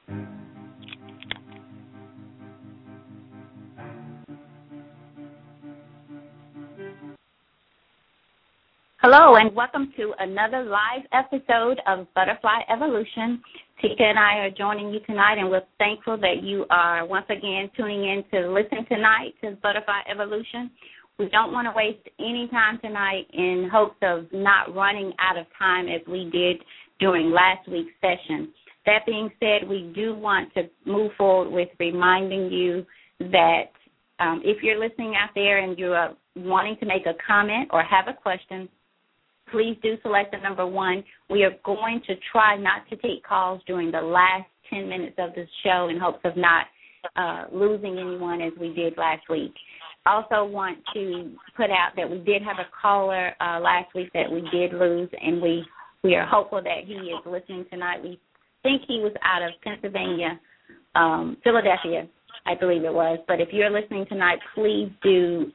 Hello, and welcome to another live episode of Butterfly Evolution. Tika and I are joining you tonight, and we're thankful that you are once again tuning in to listen tonight to Butterfly Evolution. We don't want to waste any time tonight in hopes of not running out of time as we did during last week's session. That being said, we do want to move forward with reminding you that if you're listening out there and you're wanting to make a comment or have a question, please do select the number 1. We are going to try not to take calls during the last 10 minutes of the show in hopes of not losing anyone as we did last week. Also want to put out that we did have a caller last week that we did lose, and we are hopeful that he is listening tonight. We think he was out of Pennsylvania, Philadelphia, I believe it was. But if you're listening tonight, please do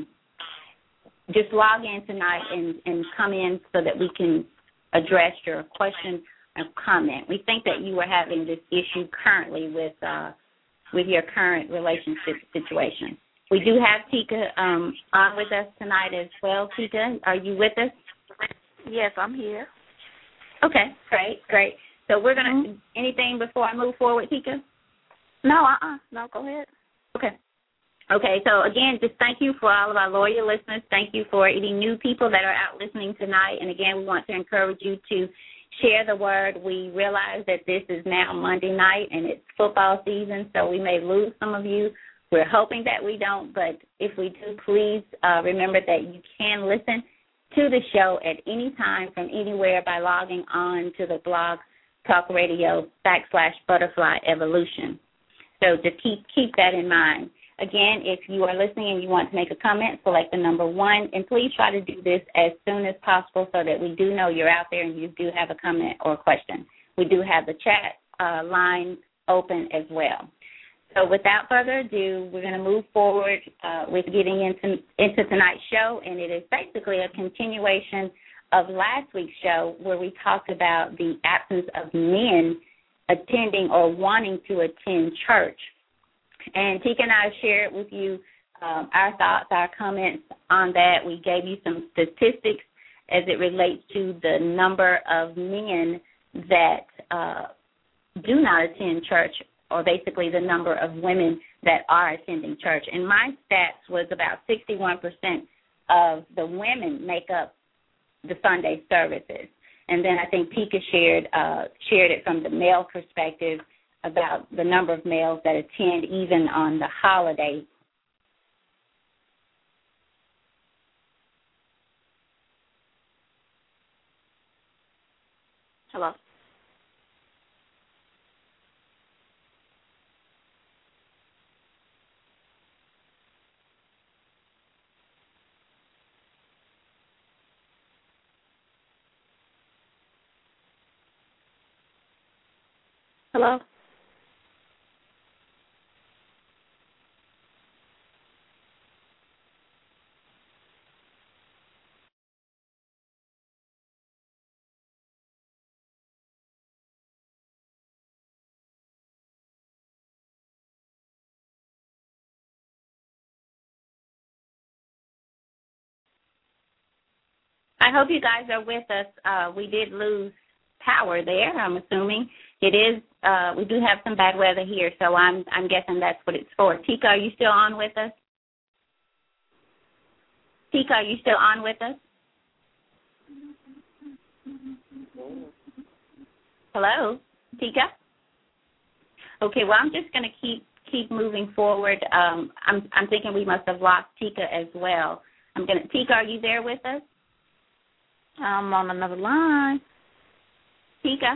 just log in tonight and come in so that we can address your question and comment. We think that you are having this issue currently with your current relationship situation. We do have Tika on with us tonight as well. Tika, are you with us? Yes, I'm here. Okay, great. So we're going to, anything before I move forward, Tika? No, go ahead. Okay, so again, just thank you for all of our loyal listeners. Thank you for any new people that are out listening tonight. And again, we want to encourage you to share the word. We realize that this is now Monday night and it's football season, so we may lose some of you. We're hoping that we don't, but if we do, please remember that you can listen to the show at any time from anywhere by logging on to the blog Talk Radio /Butterfly Evolution. So just keep that in mind. Again, if you are listening and you want to make a comment, select the number 1, and please try to do this as soon as possible so that we do know you're out there and you do have a comment or a question. We do have the chat line open as well. So without further ado, we're going to move forward with getting into tonight's show, and it is basically a continuation of last week's show where we talked about the absence of men attending or wanting to attend church. And Tika and I shared with you our thoughts, our comments on that. We gave you some statistics as it relates to the number of men that do not attend church, or basically the number of women that are attending church. And my stats was about 61% of the women make up the Sunday services. And then I think Tika shared it from the male perspective about the number of males that attend even on the holidays. Hello. Hello. I hope you guys are with us. We did lose power there, I'm assuming. It is, we do have some bad weather here, so I'm guessing that's what it's for. Tika, are you still on with us? Tika, are you still on with us? Hello, Tika? Okay, well, I'm just going to keep moving forward. I'm thinking we must have lost Tika as well. Tika, are you there with us? I'm on another line. Tika?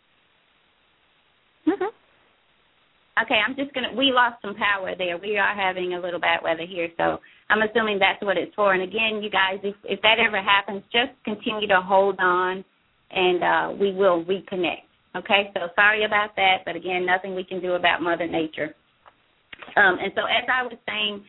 Mm-hmm. Okay, we lost some power there. We are having a little bad weather here, so I'm assuming that's what it's for. And again, you guys, if that ever happens, just continue to hold on, and we will reconnect. Okay, so sorry about that, but again, nothing we can do about Mother Nature. And so as I was saying,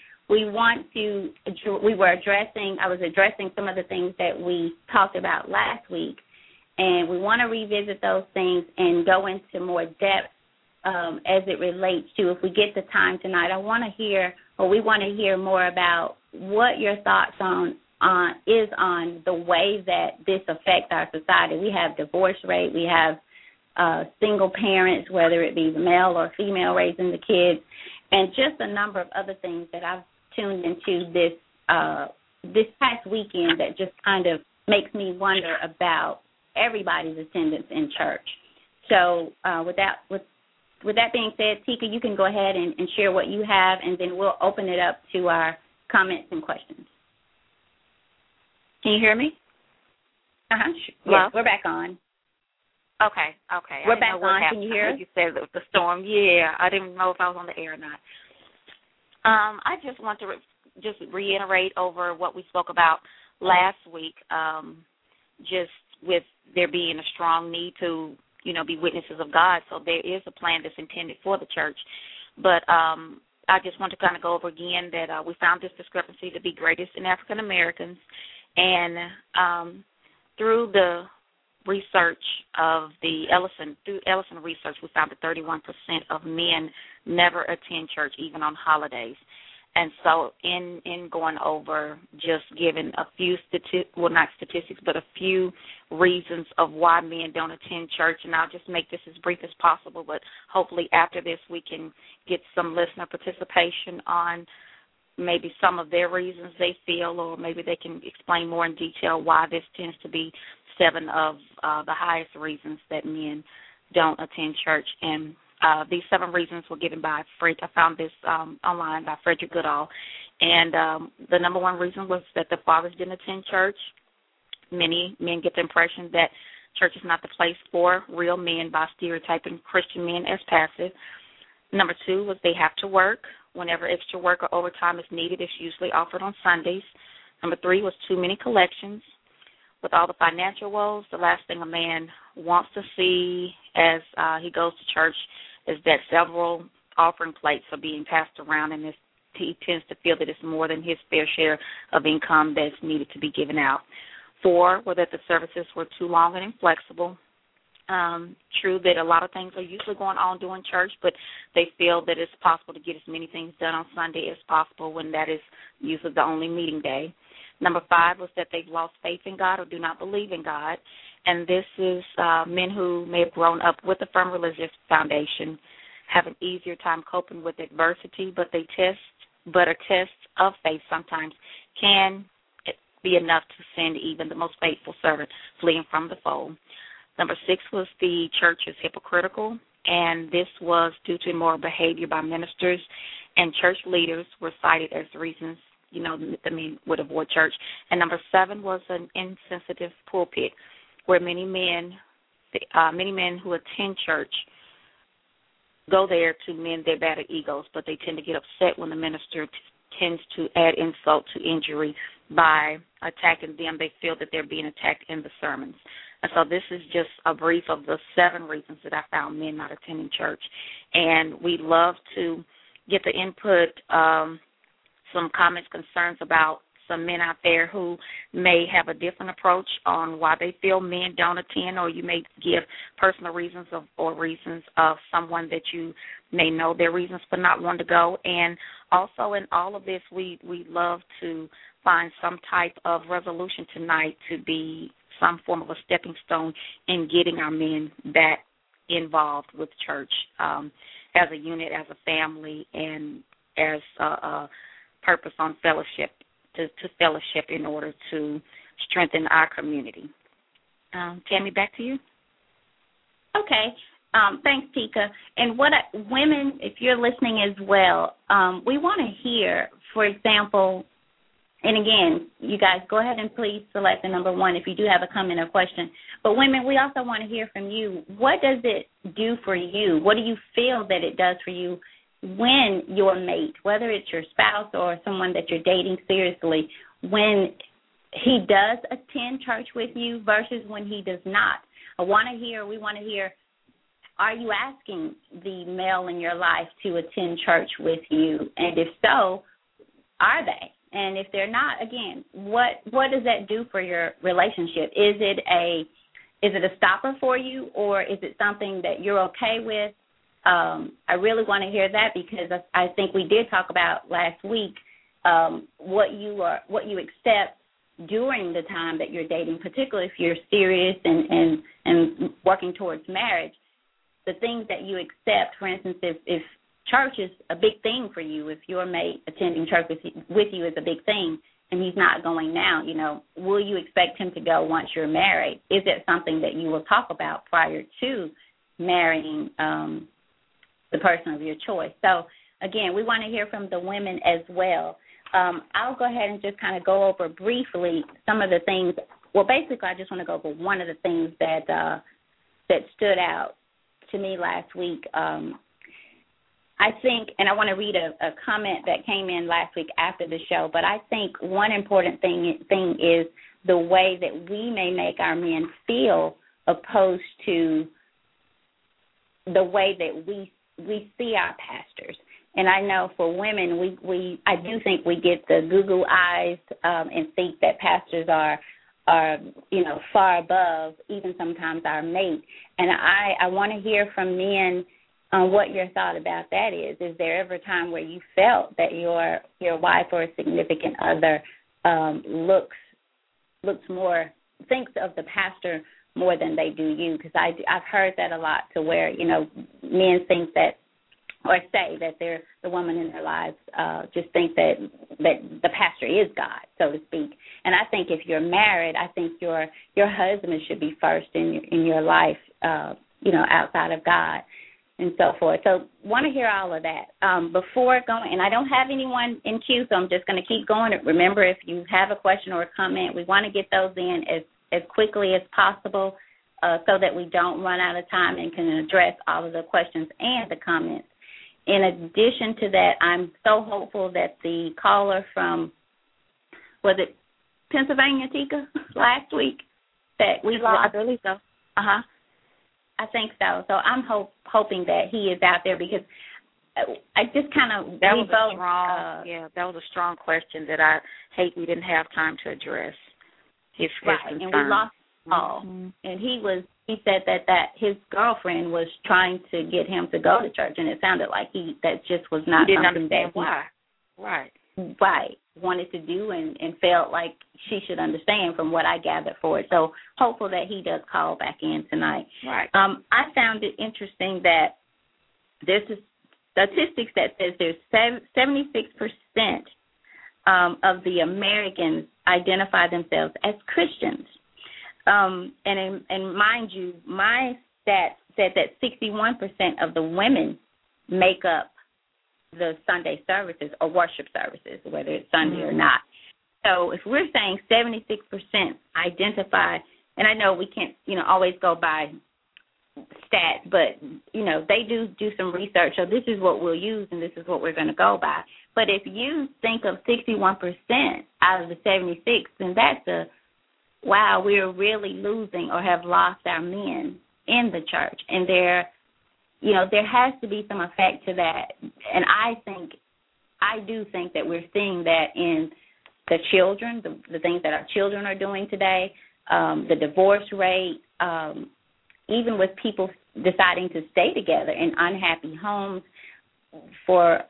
I was addressing some of the things that we talked about last week, and we want to revisit those things and go into more depth as it relates to, if we get the time tonight, we want to hear more about what your thoughts on the way that this affects our society. We have divorce rate, we have single parents, whether it be the male or female raising the kids, and just a number of other things that I've tuned into this past weekend that just kind of makes me wonder about everybody's attendance in church. So with that being said, Tika, you can go ahead and share what you have, and then we'll open it up to our comments and questions. Can you hear me? Yes, we're back on. Okay. We're back on. Can you hear us? You said the storm. Yeah, I didn't know if I was on the air or not. I just want to just reiterate over what we spoke about last week, just with there being a strong need to, be witnesses of God. So there is a plan that's intended for the church. But I just want to kind of go over again that we found this discrepancy to be greatest in African Americans. And through the research of through Ellison research, we found that 31% of men never attend church, even on holidays. And so in going over, just giving a few not statistics, but a few reasons of why men don't attend church, and I'll just make this as brief as possible, but hopefully after this we can get some listener participation on maybe some of their reasons they feel, or maybe they can explain more in detail why this tends to be 7 of the highest reasons that men don't attend church. And these 7 reasons were given by I found this online by Frederick Goodall. And the number 1 reason was that the fathers didn't attend church. Many men get the impression that church is not the place for real men by stereotyping Christian men as passive. Number 2 was they have to work. Whenever extra work or overtime is needed, it's usually offered on Sundays. Number 3 was too many collections. With all the financial woes, the last thing a man wants to see as he goes to church is that several offering plates are being passed around, and he tends to feel that it's more than his fair share of income that's needed to be given out. 4 were that the services were too long and inflexible. True that a lot of things are usually going on during church, but they feel that it's possible to get as many things done on Sunday as possible when that is usually the only meeting day. Number 5 was that they've lost faith in God or do not believe in God. And this is men who may have grown up with a firm religious foundation, have an easier time coping with adversity, but a test of faith sometimes can be enough to send even the most faithful servant fleeing from the fold. Number 6 was the church is hypocritical, and this was due to immoral behavior by ministers and church leaders were cited as reasons the men would avoid church. And number 7 was an insensitive pulpit, where many men who attend church go there to mend their battered egos, but they tend to get upset when the minister tends to add insult to injury by attacking them. They feel that they're being attacked in the sermons. And so this is just a brief of the 7 reasons that I found men not attending church. And we'd love to get the input, some comments, concerns about some men out there who may have a different approach on why they feel men don't attend, or you may give personal reasons or reasons of someone that you may know their reasons for not wanting to go. And also in all of this, we'd love to find some type of resolution tonight to be some form of a stepping stone in getting our men back involved with church as a unit, as a family, and as a purpose on fellowship, to fellowship in order to strengthen our community. Tammy, back to you. Okay. Thanks, Tika. And women, if you're listening as well, we want to hear, for example, and again, you guys go ahead and please select the number 1 if you do have a comment or question. But women, we also want to hear from you. What does it do for you? What do you feel that it does for you when your mate, whether it's your spouse or someone that you're dating seriously, when he does attend church with you versus when he does not? We want to hear, are you asking the male in your life to attend church with you? And if so, are they? And if they're not, again, what does that do for your relationship? Is it a stopper for you, or is it something that you're okay with? I really want to hear that because I think we did talk about last week what you accept during the time that you're dating, particularly if you're serious and working towards marriage. The things that you accept, for instance, if church is a big thing for you, if your mate attending church with you is a big thing, and he's not going now, will you expect him to go once you're married? Is it something that you will talk about prior to marrying the person of your choice? So, again, we want to hear from the women as well. I'll go ahead and just kind of go over briefly some of the things. Well, basically, I just want to go over one of the things that stood out to me last week. I think, and I want to read a comment that came in last week after the show, but I think one important thing is the way that we may make our men feel opposed to the way that we see our pastors. And I know for women, I do think we get the Google eyes and think that pastors are far above even sometimes our mate. And I want to hear from men on what your thought about that is. Is there ever a time where you felt that your wife or a significant other thinks of the pastor more than they do you? Because I've heard that a lot, to where men think that, or say that they're the woman in their lives, just think that the pastor is God, so to speak. And I think if you're married, I think your husband should be first in your life, outside of God and so forth. So want to hear all of that. Before going, and I don't have anyone in queue, so I'm just going to keep going. Remember, if you have a question or a comment, we want to get those in as quickly as possible so that we don't run out of time and can address all of the questions and the comments. In addition to that, I'm so hopeful that the caller from, was it Pennsylvania, Tika, last week, that we lost? I believe so. Uh-huh. I think so. So I'm hoping that he is out there, because I just kind of that was a strong question that I hate we didn't have time to address. His right, and we lost Paul, and he said that his girlfriend was trying to get him to go to church, and it sounded like that just was not something that he wanted to do, and felt like she should understand from what I gathered for it. So hopeful that he does call back in tonight. Right. I found it interesting that there's statistics that says there's 76% of the Americans identify themselves as Christians. And mind you, my stats said that 61% of the women make up the Sunday services or worship services, whether it's Sunday or not. So if we're saying 76% identify, and I know we can't, always go by stats, but, they do some research. So this is what we'll use, and this is what we're going to go by. But if you think of 61% out of the 76, then that's wow, we're really losing or have lost our men in the church. And there has to be some effect to that. And I do think that we're seeing that in the children, the things that our children are doing today, the divorce rate, even with people deciding to stay together in unhappy homes for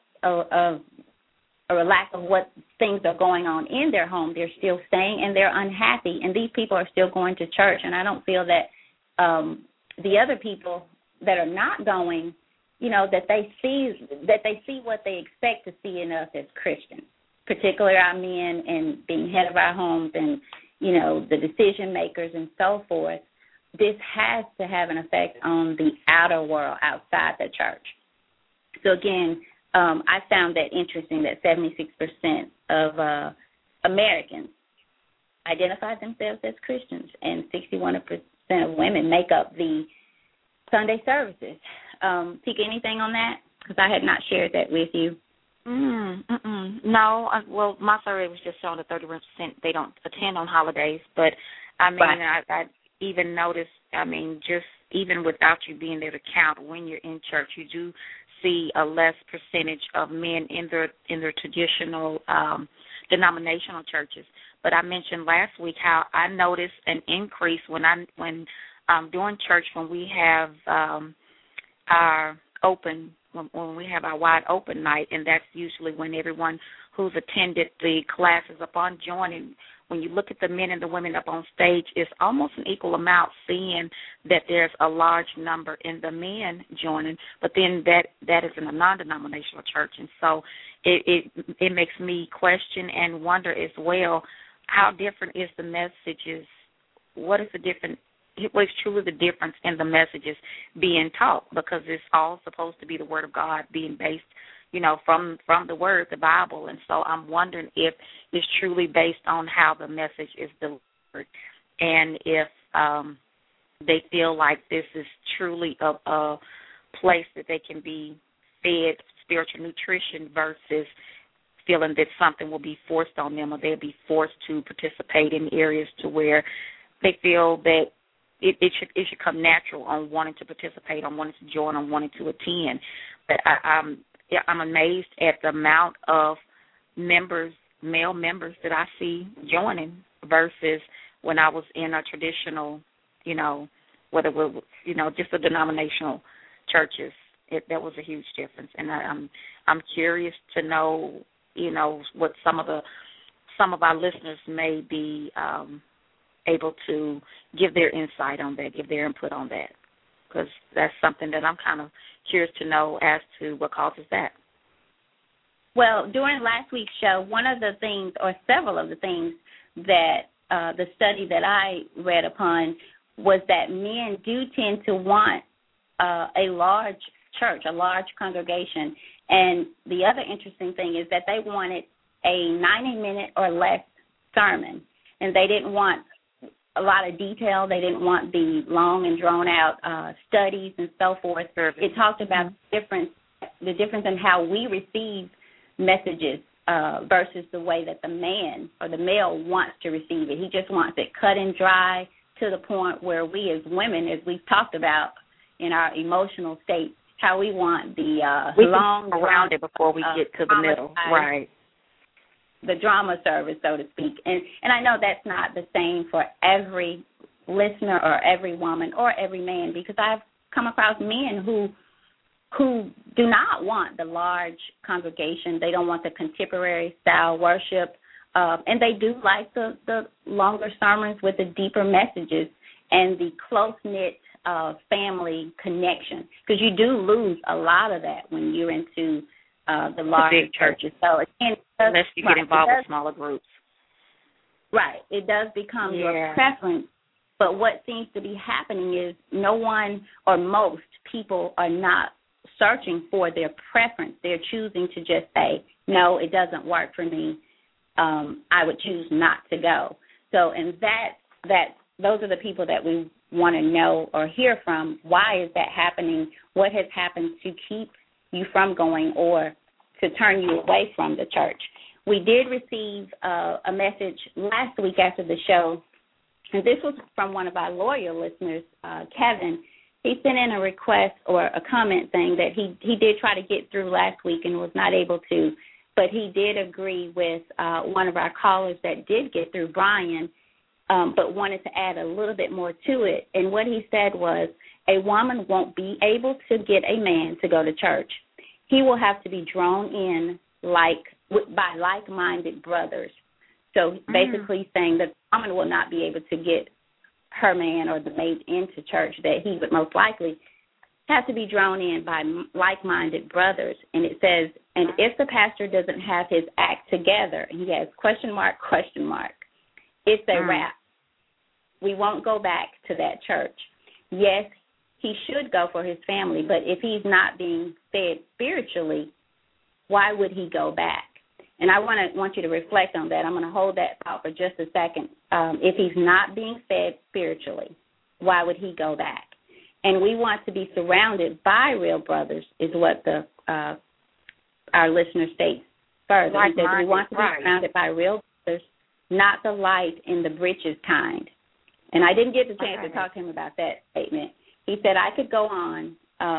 a lack of what things are going on in their home. They're still staying, and they're unhappy, and these people are still going to church. And I don't feel that the other people that are not going, that they see what they expect to see in us as Christians, particularly our men, and being head of our homes, and the decision makers and so forth. This has to have an effect on the outer world outside the church. So again, I found that interesting that 76% of Americans identify themselves as Christians, and 61% of women make up the Sunday services. Tika, anything on that? Because I had not shared that with you. No. Well, my survey was just showing that 31% they don't attend on holidays. But, I mean, right. I even noticed, just even without you being there to count, when you're in church, you do see a less percentage of men in their traditional denominational churches. But I mentioned last week how I noticed an increase when during church, when we have our open, when we have our wide open night, and that's usually when everyone who's attended the class is up on joining. When you look at the men and the women up on stage, it's almost an equal amount, seeing that there's a large number in the men joining, but then that is in a non-denominational church. And so it makes me question and wonder as well, how different is the messages? What is truly the difference in the messages being taught? Because it's all supposed to be the Word of God being based, from the Word, the Bible. And so I'm wondering if it's truly based on how the message is delivered, and if they feel like this is truly a place that they can be fed spiritual nutrition versus feeling that something will be forced on them, or they'll be forced to participate in areas to where they feel that it should come natural on wanting to participate, on wanting to join, on wanting to attend. But I'm amazed at the amount of male members that I see joining versus when I was in a traditional, whether we're, just the denominational churches. That was a huge difference, and I'm curious to know, what some of our listeners may be able to give their insight on that, give their input on that, because that's something that I'm kind of curious to know as to what causes that. Well, during last week's show, one of the things, or several of the things that the study that I read upon was that men do tend to want a large church, a large congregation. And the other interesting thing is that they wanted a 90-minute or less sermon, and they didn't want a lot of detail. They didn't want the long and drawn-out studies and so forth. It talked about the difference in how we receive messages versus the way that the man or the male wants to receive it. He just wants it cut and dry to the point where we as women, as we've talked about in our emotional state, how we want the long around it before we get to the middle, right? The drama service, so to speak. And I know that's not the same for every listener or every woman or every man, because I've come across men who do not want the large congregation. They don't want the contemporary style worship, and they do like the longer sermons with the deeper messages and the close-knit family connection, because you do lose a lot of that when you're into the larger churches. So again, unless you get involved with smaller groups. Right. It does become your preference. But what seems to be happening is no one or most people are not searching for their preference. They're choosing to just say, no, it doesn't work for me. I would choose not to go. So, and those are the people that we want to know or hear from. Why is that happening? What has happened to keep you from going or to turn you away from the church? We did receive a message last week after the show, and this was from one of our loyal listeners, Kevin. He sent in a request or a comment saying that he did try to get through last week and was not able to, but he did agree with one of our callers that did get through, Brian, but wanted to add a little bit more to it. And what he said was, a woman won't be able to get a man to go to church. He will have to be drawn in by like-minded brothers. So basically saying that the woman will not be able to get her man or the mate into church, that he would most likely have to be drawn in by like-minded brothers. And it says, and if the pastor doesn't have his act together, and he has question mark, it's a wrap. We won't go back to that church. Yes, he should go for his family, but if he's not being fed spiritually, why would he go back? And I want you to reflect on that. I'm going to hold that thought for just a second. If he's not being fed spiritually, why would he go back? And we want to be surrounded by real brothers, is what our listener states further. He says we want to be surrounded by real brothers, not the light in the breeches kind. And I didn't get the chance to talk to him about that statement. He said I could go on,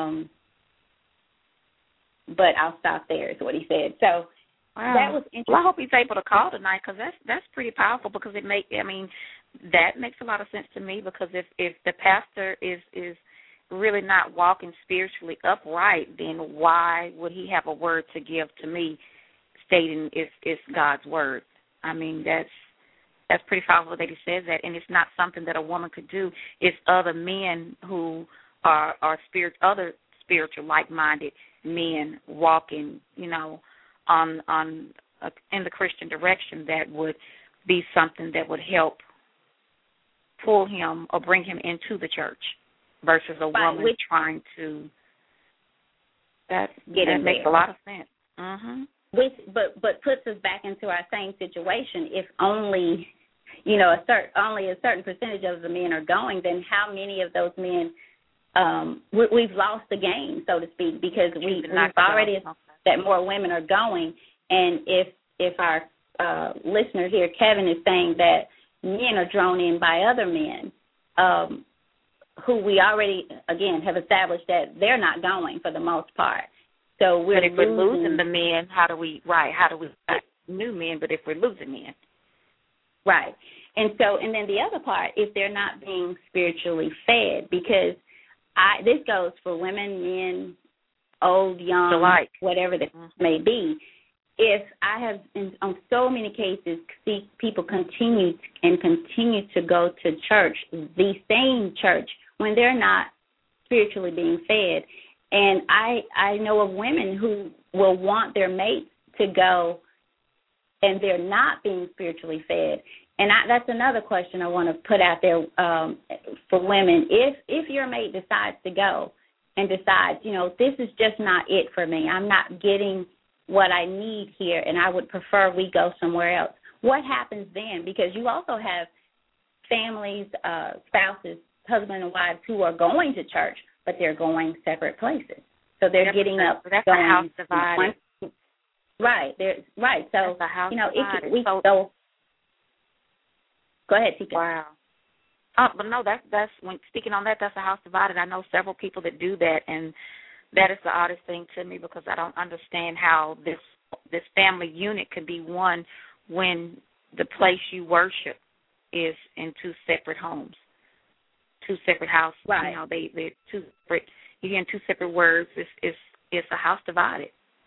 but I'll stop there, is what he said. So that was interesting. Well, I hope he's able to call tonight, because that's pretty powerful, because that makes a lot of sense to me, because if the pastor is really not walking spiritually upright, then why would he have a word to give to me stating it's God's word? I mean, that's pretty powerful that he says that, and it's not something that a woman could do. It's other men who are other spiritual, like-minded men walking, you know, on in the Christian direction that would be something that would help pull him or bring him into the church versus a woman trying to. That makes a lot of sense. Mm-hmm. But puts us back into our same situation. If only, you know, only a certain percentage of the men are going, then how many of those men we've lost the game, so to speak, because we've already that more women are going, and if our listener here, Kevin, is saying that men are drawn in by other men, who we already, again, have established that they're not going for the most part. So but if we're losing the men, how do we get new men, but if we're losing men? Right. And then the other part, if they're not being spiritually fed, because this goes for women, men, old, young, whatever the may be. If I have, on so many cases, see people continue to go to church, the same church, when they're not spiritually being fed. And I know of women who will want their mates to go, and they're not being spiritually fed. And that's another question I want to put out there for women. If your mate decides to go and decides, you know, this is just not it for me, I'm not getting what I need here, and I would prefer we go somewhere else, what happens then? Because you also have families, spouses, husband and wives who are going to church, but they're going separate places. So they're getting up. That's going a house divided. Right. Right. So, that's a house you know, divided. Go ahead, Tika. Wow. But no, that's when speaking on that, that's a house divided. I know several people that do that, and that is the oddest thing to me because I don't understand how this family unit could be one when the place you worship is in two separate homes, two separate houses. Right. You know, they're two separate. You're hearing two separate words. It's a house divided.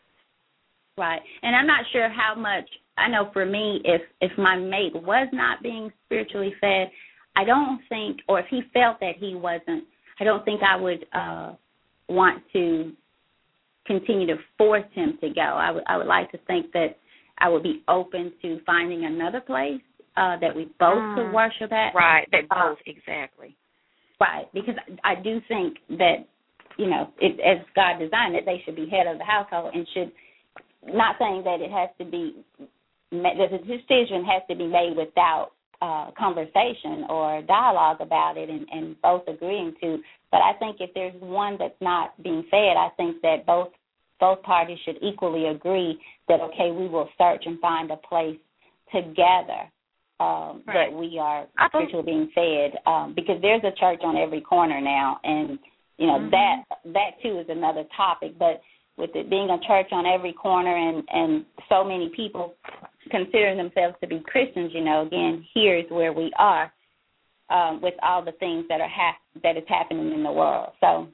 Right. And I'm not sure how much. I know for me, if my mate was not being spiritually fed, I don't think, or if he felt that he wasn't, I don't think I would want to continue to force him to go. I would like to think that I would be open to finding another place that we both could worship at. Right, that both, exactly. Right, because I do think that, you know, as God designed it, they should be head of the household and should, not saying that it has to be, that the decision has to be made without conversation or dialogue about it and both agreeing to. But I think if there's one that's not being fed, I think that both parties should equally agree that, okay, we will search and find a place together that we are spiritually being fed, because there's a church on every corner now, and, you know, that too is another topic. But with it being a church on every corner and so many people considering themselves to be Christians, you know, again, here's where we are with all the things that is happening in the world. So,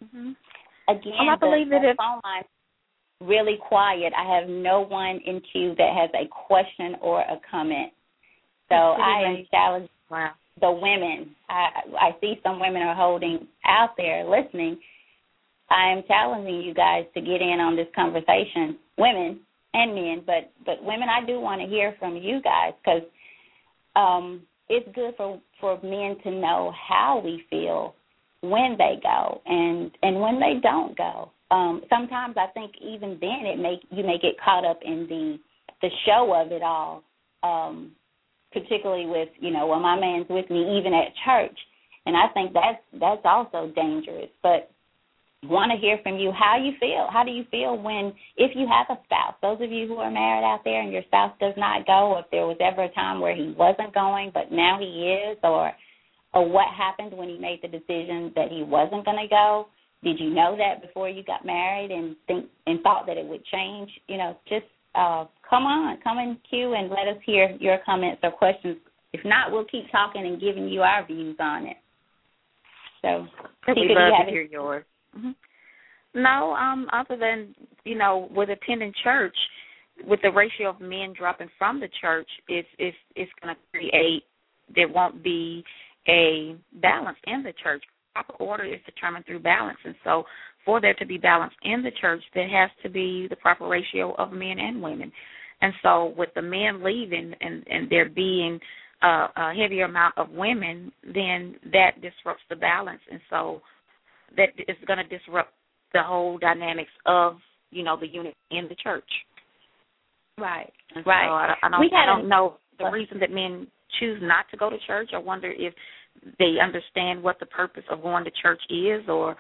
again, I believe that the phone line is really quiet. I have no one in queue that has a question or a comment. So I am challenging the women. I see some women are holding out there listening. I am challenging you guys to get in on this conversation, women and men, but women, I do want to hear from you guys, because it's good for men to know how we feel when they go and when they don't go. Sometimes I think even then you may get caught up in the show of it all, particularly with, you know, well, my man's with me even at church, and I think that's also dangerous. But want to hear from you how you feel. How do you feel if you have a spouse? Those of you who are married out there and your spouse does not go, or if there was ever a time where he wasn't going but now he is, or what happened when he made the decision that he wasn't going to go? Did you know that before you got married and thought that it would change? You know, just come in queue and let us hear your comments or questions. If not, we'll keep talking and giving you our views on it. So, we'd love to hear yours. Mm-hmm. No, other than, with attending church, with the ratio of men dropping from the church, it's going to create, there won't be a balance in the church. Proper order is determined through balance, and so for there to be balance in the church, there has to be the proper ratio of men and women. And so with the men leaving and there being a heavier amount of women, then that disrupts the balance, and so that is going to disrupt the whole dynamics of, the unit in the church. Right, and right. So I don't know the reason that men choose not to go to church. I wonder if they understand what the purpose of going to church is, or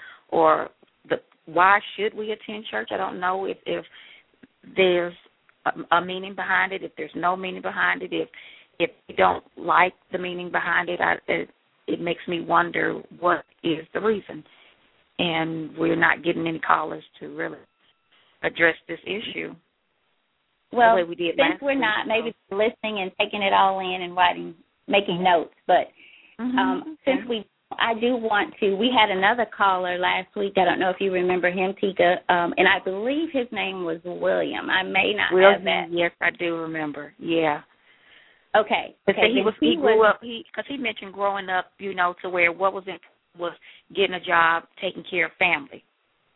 why should we attend church. I don't know if there's a meaning behind it, if there's no meaning behind it, if you don't like the meaning behind it, it makes me wonder what is the reason. And we're not getting any callers to really address this issue. Well, the way we did since we're not maybe listening and taking it all in and making notes, but since I do want to, we had another caller last week. I don't know if you remember him, Tika, and I believe his name was William. I may not have that. Yes, I do remember. Yeah. Okay. He grew up, because he mentioned growing up, to where what was important was getting a job, taking care of family.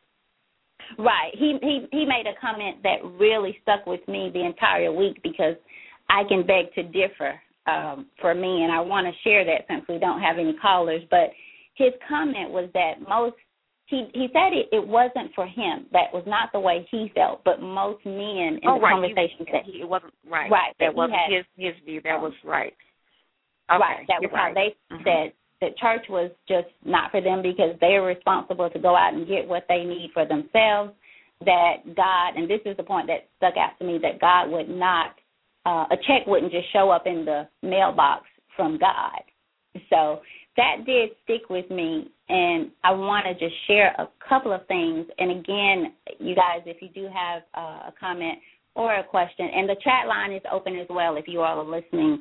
Right. He made a comment that really stuck with me the entire week, because I can beg to differ for me, and I want to share that since we don't have any callers. But his comment was that he said it wasn't for him. That was not the way he felt, but most men in the conversation said it wasn't right. Right. That wasn't his view. That was right. Okay, right. That was how they said that church was just not for them, because they are responsible to go out and get what they need for themselves. That God, and this is the point that stuck out to me, that God would not, a check wouldn't just show up in the mailbox from God. So that did stick with me, and I want to just share a couple of things. And again, you guys, if you do have a comment or a question, and the chat line is open as well if you all are listening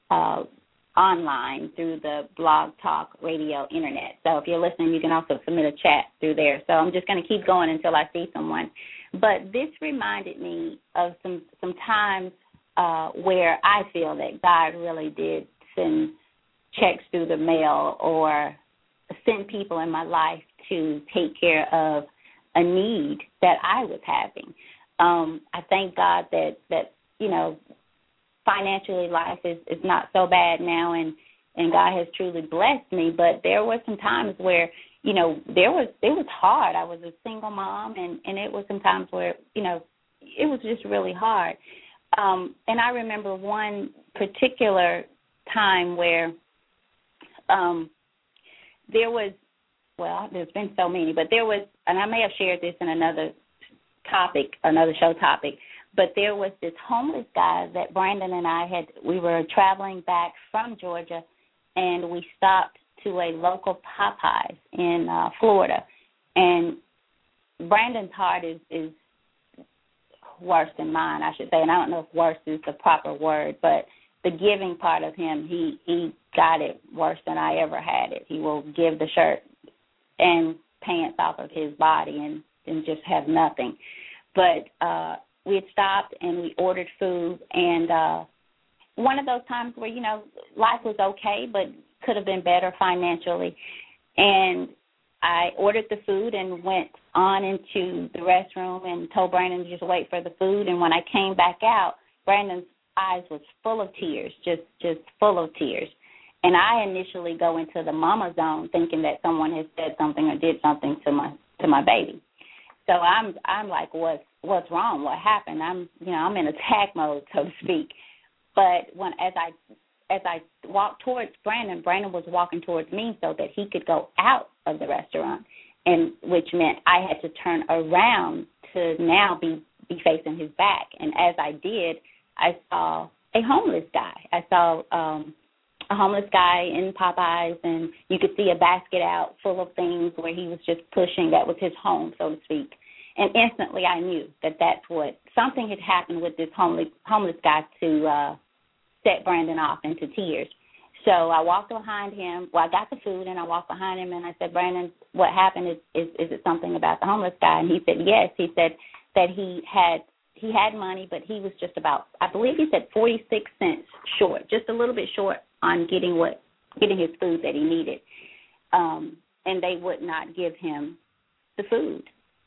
online through the Blog Talk Radio Internet. So if you're listening, you can also submit a chat through there. So I'm just going to keep going until I see someone. But this reminded me of some times where I feel that God really did send checks through the mail or send people in my life to take care of a need that I was having. I thank God that financially life is not so bad now, and God has truly blessed me. But there were some times where, it was hard. I was a single mom, and it was some times where, it was just really hard. And I remember one particular time where there's been so many, but there was, and I may have shared this in another show topic, but there was this homeless guy that Brandon and we were traveling back from Georgia, and we stopped to a local Popeyes in Florida. And Brandon's heart is worse than mine, I should say, and I don't know if worse is the proper word, but the giving part of him, he got it worse than I ever had it. He will give the shirt and pants off of his body and just have nothing. But we had stopped and we ordered food, and one of those times where, life was okay but could have been better financially. And I ordered the food and went on into the restroom and told Brandon to just wait for the food. And when I came back out, Brandon's eyes was full of tears, just full of tears. And I initially go into the mama zone thinking that someone has said something or did something to my baby. So I'm like, what's wrong? What happened? I'm in attack mode, so to speak. But as I walked towards Brandon was walking towards me so that he could go out of the restaurant, and which meant I had to turn around to now be facing his back. And as I did, I saw a homeless guy. I saw a homeless guy in Popeyes, and you could see a basket out full of things where he was just pushing. That was his home, so to speak. And instantly I knew that something had happened with this homeless guy to set Brandon off into tears. So I walked behind him. Well, I got the food, and I walked behind him, and I said, Brandon, what happened? Is it something about the homeless guy? And he said, yes. He said that he had money, but he was just about, I believe he said 46 cents short, just a little bit short on getting his food that he needed. And they would not give him the food.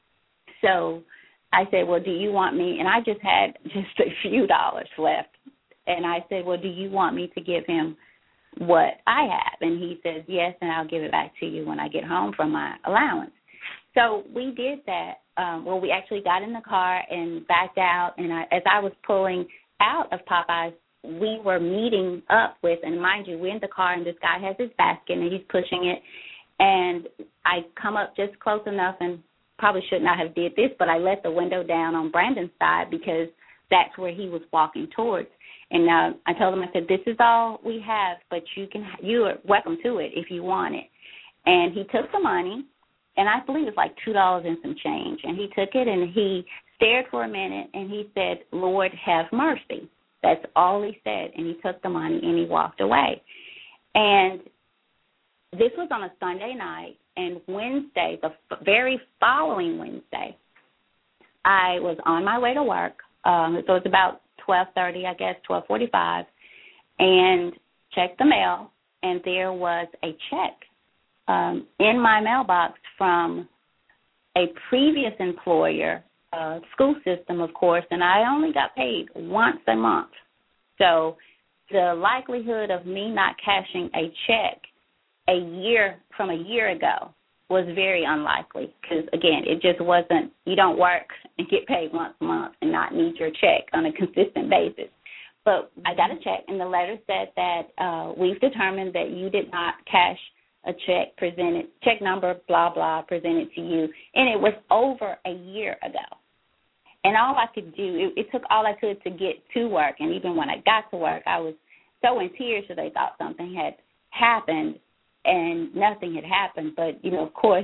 So I said, well, do you want me? And I just had just a few dollars left. And I said, well, do you want me to give him what I have? And he says, yes, and I'll give it back to you when I get home from my allowance. So we did that. We actually got in the car and backed out. And as I was pulling out of Popeyes, we were meeting up with, and mind you, we're in the car, and this guy has his basket, and he's pushing it. And I come up just close enough, and probably should not have did this, but I let the window down on Brandon's side because that's where he was walking towards. And I told him, I said, this is all we have, but you are welcome to it if you want it. And he took the money, and I believe it's like $2 and some change. And he took it, and he stared for a minute, and he said, Lord, have mercy. That's all he said. And he took the money, and he walked away. And this was on a Sunday night, and Wednesday, the very following Wednesday, I was on my way to work. So it was about 12:30, I guess, 12:45, and checked the mail, and there was a check in my mailbox from a previous employer, school system, of course, and I only got paid once a month. So the likelihood of me not cashing a check from a year ago was very unlikely because, again, it just wasn't, you don't work and get paid once a month and not need your check on a consistent basis. But I got a check, and the letter said that we've determined that you did not cash a check check number, blah, blah, presented to you, and it was over a year ago. And all I could do, it took all I could to get to work, and even when I got to work, I was so in tears that they thought something had happened, and nothing had happened. But, of course,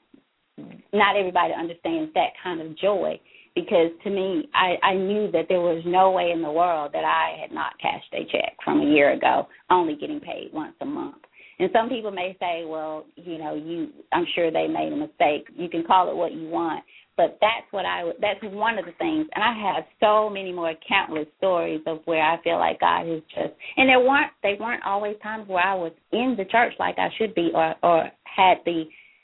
not everybody understands that kind of joy because, to me, I knew that there was no way in the world that I had not cashed a check from a year ago, only getting paid once a month. And some people may say, well, I'm sure they made a mistake. You can call it what you want. But that's one of the things. And I have so many more countless stories of where I feel like God is just, and they weren't always times where I was in the church like I should be or had the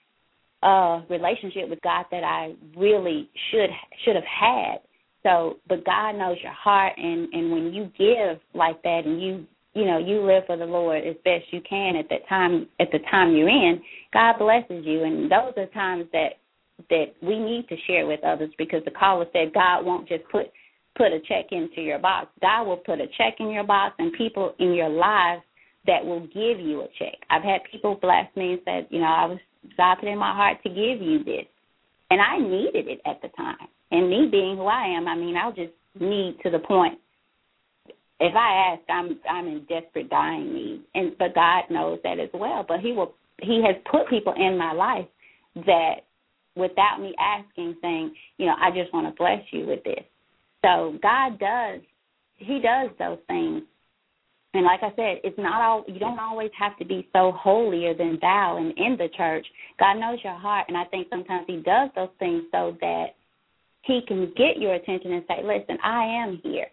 relationship with God that I really should have had. So, but God knows your heart, and when you give like that and you live for the Lord as best you can at the time you're in, God blesses you. And those are times that we need to share with others because the caller said God won't just put a check into your box. God will put a check in your box and people in your lives that will give you a check. I've had people bless me and said, God put in my heart to give you this. And I needed it at the time. And me being who I am, I'll just need to the point. If I ask, I'm in desperate dying need. But God knows that as well. But He has put people in my life that without me asking, saying, I just want to bless you with this. So God He does those things. And like I said, it's not all, you don't always have to be so holier than thou and in the church. God knows your heart, and I think sometimes He does those things so that He can get your attention and say, listen, I am here.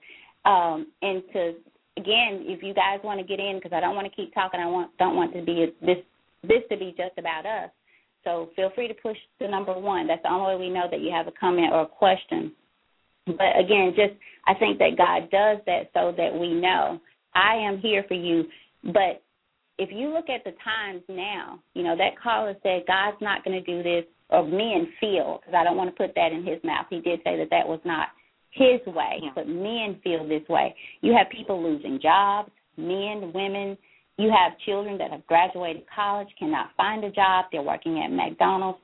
And again, if you guys want to get in, because I don't want to keep talking, don't want to be this to be just about us. So feel free to push to number 1. That's the only way we know that you have a comment or a question. But, again, I think that God does that so that we know I am here for you. But if you look at the times now, that caller said God's not going to do this, or men feel, because I don't want to put that in his mouth. He did say that was not his way, but men feel this way. You have people losing jobs, men, women. You have children that have graduated college, cannot find a job. They're working at McDonald's.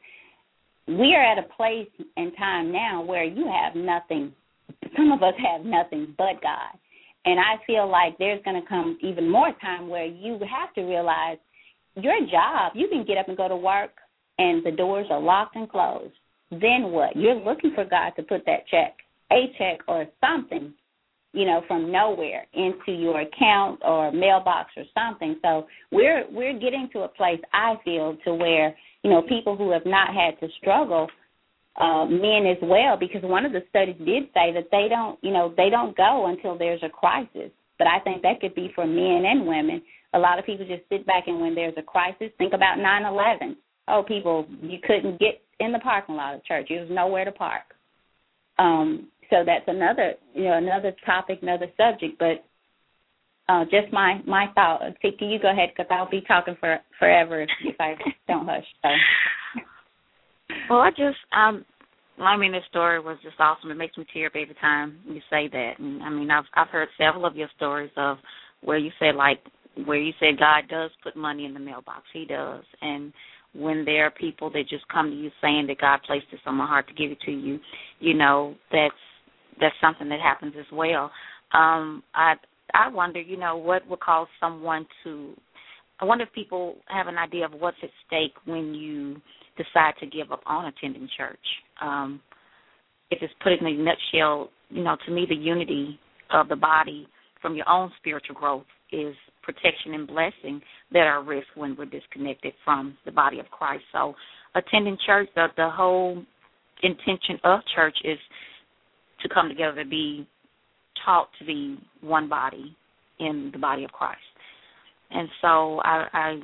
We are at a place and time now where you have nothing. Some of us have nothing but God. And I feel like there's going to come even more time where you have to realize your job, you can get up and go to work and the doors are locked and closed. Then what? You're looking for God to put that check, a check or something from nowhere into your account or mailbox or something. So we're getting to a place, I feel, to where, people who have not had to struggle, men as well, because one of the studies did say that they don't go until there's a crisis. But I think that could be for men and women. A lot of people just sit back and when there's a crisis, think about 9/11. Oh, people, you couldn't get in the parking lot of church. There was nowhere to park. So that's another topic, another subject. But just my thought. Can you go ahead, because I'll be talking forever if I don't hush. So. Well, this story was just awesome. It makes me tear up every time you say that. And I've heard several of your stories of where you said God does put money in the mailbox. He does. And when there are people that just come to you saying that God placed this on my heart to give it to you, that's something that happens as well. I wonder, what would cause someone to. I wonder if people have an idea of what's at stake when you decide to give up on attending church. If it's put in a nutshell, to me the unity of the body from your own spiritual growth is protection and blessing that are at risk when we're disconnected from the body of Christ. So attending church, the whole intention of church is to come together to be taught to be one body in the body of Christ. And so I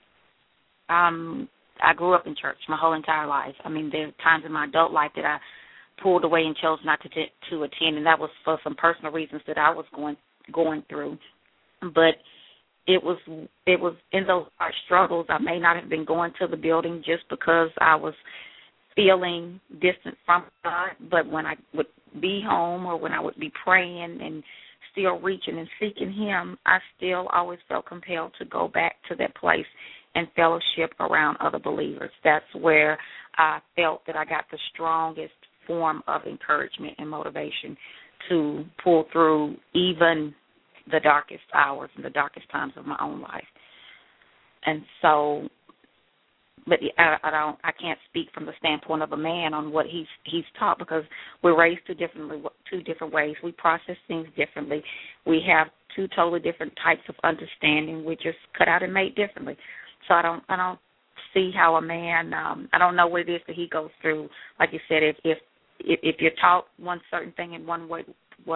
grew up in church my whole entire life. There are times in my adult life that I pulled away and chose not to attend, and that was for some personal reasons that I was going through. But it was in those hard struggles. I may not have been going to the building just because I was feeling distant from God, but when I would be home or when I would be praying and still reaching and seeking Him, I still always felt compelled to go back to that place and fellowship around other believers. That's where I felt that I got the strongest form of encouragement and motivation to pull through even the darkest hours and the darkest times of my own life. And so, but I can't speak from the standpoint of a man on what he's taught, because we're raised two different ways. We process things differently. We have two totally different types of understanding. We're just cut out and made differently. So I don't see how a man. I don't know what it is that he goes through. Like you said, if you're taught one certain thing in one way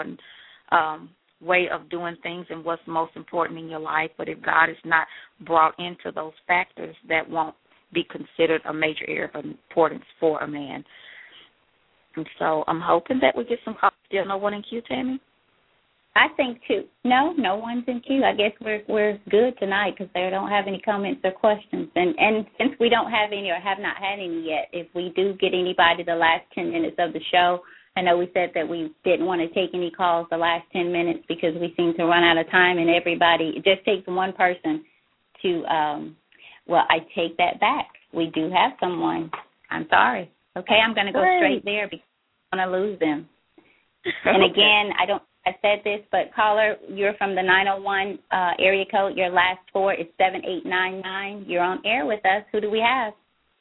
of doing things and what's most important in your life, but if God is not brought into those factors, that won't be considered a major area of importance for a man. And so I'm hoping that we get some calls. Still no one in queue, Tammy? I think too. No one's in queue. I guess we're good tonight because they don't have any comments or questions. And since we don't have any or have not had any yet, if we do get anybody the last 10 minutes of the show, I know we said that we didn't want to take any calls the last 10 minutes because we seem to run out of time, and it just takes one person to, I take that back. We do have someone. I'm sorry. Okay, I'm going to go straight there because I don't want to lose them. And again, I said this, but caller, you're from the 901 area code. Your last four is 7899. You're on air with us. Who do we have?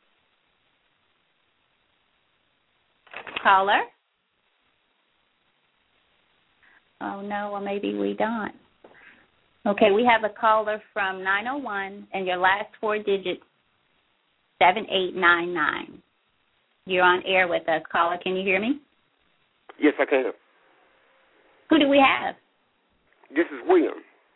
Caller? Oh, no, well, maybe we don't. Okay, we have a caller from 901, and your last four digits, 7899. You're on air with us. Caller, can you hear me? Yes, I can. Who do we have? This is William.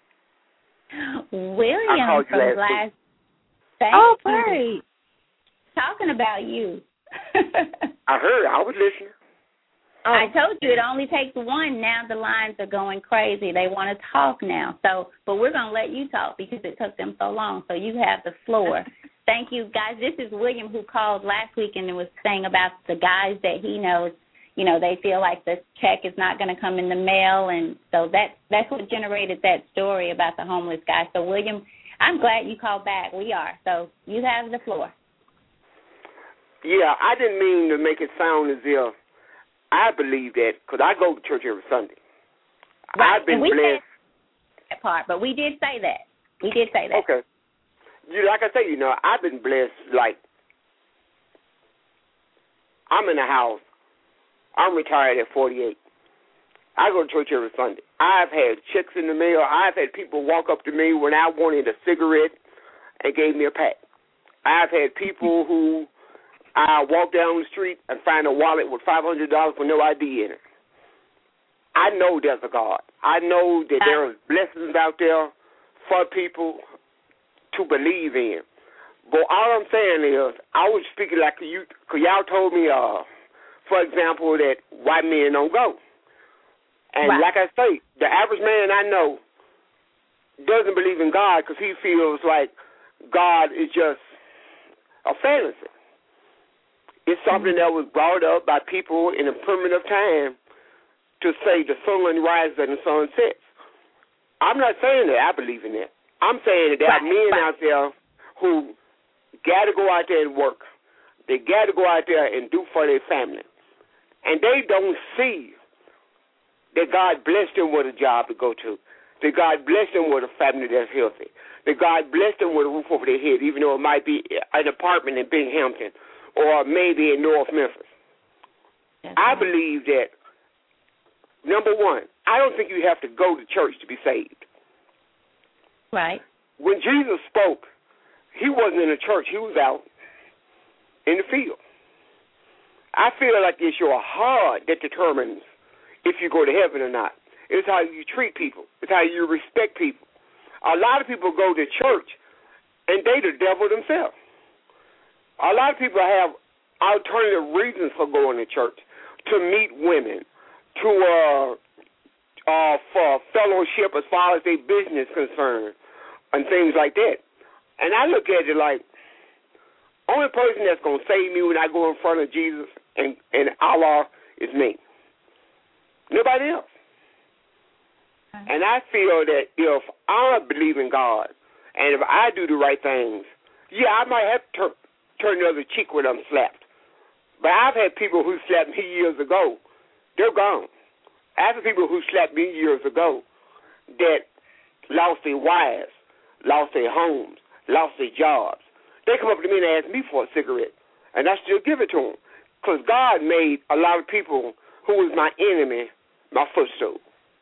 William from last. Oh, great. Talking about you. I heard. I was listening. I told you it only takes one. Now the lines are going crazy. They want to talk now. But we're going to let you talk because it took them so long. So you have the floor. Thank you, guys. This is William, who called last week and was saying about the guys that he knows. You know, they feel like the check is not going to come in the mail, and so that's what generated that story about the homeless guy. So, William, I'm glad you called back. We are. So you have the floor. Yeah, I didn't mean to make it sound as if I believe that, because I go to church every Sunday. Right. I've been and we blessed. Said that part, but we did say that. We did say that. Okay. Like I say, I've been blessed. Like, I'm in a house. I'm retired at 48. I go to church every Sunday. I've had checks in the mail. I've had people walk up to me when I wanted a cigarette and gave me a pack. I've had people who I walk down the street and find a wallet with $500 with no ID in it. I know there's a God. I know that there are blessings out there for people to believe in. But all I'm saying is, I was speaking like you, because y'all told me, for example, that white men don't go. And like I say, the average man I know doesn't believe in God because he feels like God is just a fantasy. It's something that was brought up by people in a primitive time to say the sun rises and the sun sets. I'm not saying that I believe in that. I'm saying that there are men out there who got to go out there and work. They got to go out there and do for their family. And they don't see that God blessed them with a job to go to, that God blessed them with a family that's healthy, that God blessed them with a roof over their head, even though it might be an apartment in Binghamton or maybe in North Memphis. I believe that, number one, I don't think you have to go to church to be saved. Right. When Jesus spoke, he wasn't in a church. He was out in the field. I feel like it's your heart that determines if you go to heaven or not. It's how you treat people. It's how you respect people. A lot of people go to church, and they the devil themselves. A lot of people have alternative reasons for going to church, to meet women, to for fellowship as far as their business concerned, and things like that. And I look at it like, only person that's going to save me when I go in front of Jesus and Allah is me. Nobody else. And I feel that if I believe in God and if I do the right things, I might have to turn the other cheek when I'm slapped. But I've had people who slapped me years ago. They're gone. I've had people who slapped me years ago that lost their wives, lost their homes, lost their jobs. They come up to me and ask me for a cigarette, and I still give it to them because God made a lot of people who was my enemy my footstool.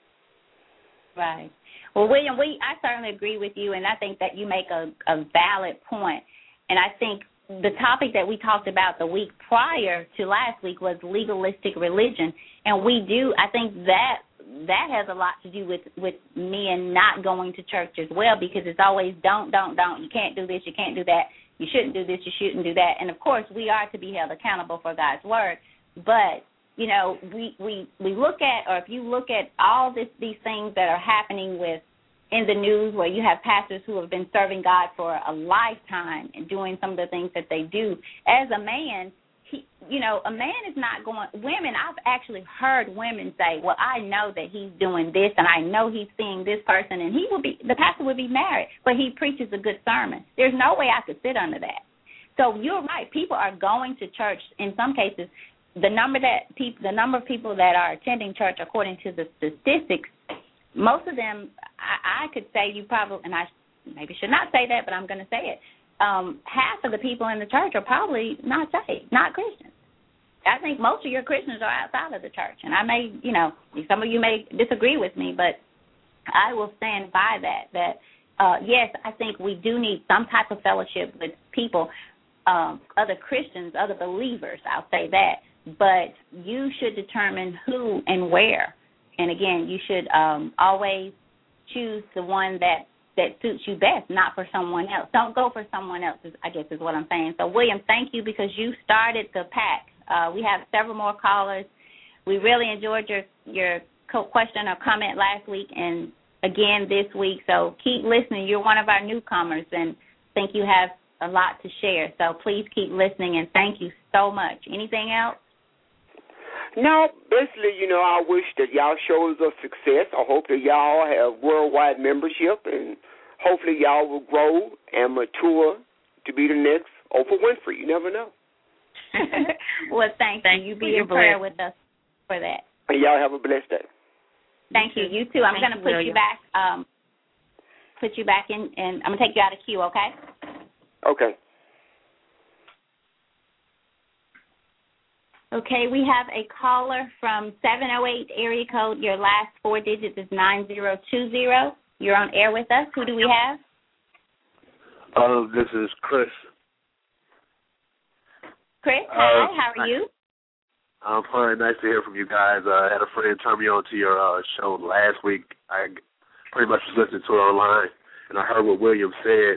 Right. Well, William, I certainly agree with you, and I think that you make a valid point. And I think the topic that we talked about the week prior to last week was legalistic religion, and I think that has a lot to do with men not going to church as well, because it's always don't. You can't do this, you can't do that. You shouldn't do this, you shouldn't do that. And, of course, we are to be held accountable for God's word, but we look at, or if you look at all these things that are happening in the news where you have pastors who have been serving God for a lifetime and doing some of the things that they do, as a man, a man is not going, women, I've actually heard women say, well, I know that he's doing this and I know he's seeing this person and the pastor would be married, but he preaches a good sermon. There's no way I could sit under that. So you're right. People are going to church in some cases. The number of people that are attending church, according to the statistics, most of them, I could say you probably, and I maybe should not say that, but I'm going to say it. Half of the people in the church are probably not saved, not Christians. I think most of your Christians are outside of the church, and I may, some of you may disagree with me, but I will stand by that. That yes, I think we do need some type of fellowship with people, other Christians, other believers. I'll say that. But you should determine who and where. And, again, you should always choose the one that suits you best, not for someone else. Don't go for someone else, I guess is what I'm saying. So, William, thank you because you started the pack. We have several more callers. We really enjoyed your question or comment last week and, again, this week. So keep listening. You're one of our newcomers and think you have a lot to share. So please keep listening, and thank you so much. Anything else? No, basically, I wish that y'all shows us success. I hope that y'all have worldwide membership, and hopefully y'all will grow and mature to be the next Oprah Winfrey. You never know. Well, thank you. You be in prayer with us for that. And y'all have a blessed day. Thank you. You too. I'm going to put you back in, and I'm going to take you out of queue, okay? Okay. Okay, we have a caller from 708 area code. Your last 4 digits is 9020. You're on air with us. Who do we have? This is Chris. Chris, hi. How are you? I'm fine. Nice to hear from you guys. I had a friend turn me on to your show last week. I pretty much was listening to it online, and I heard what William said.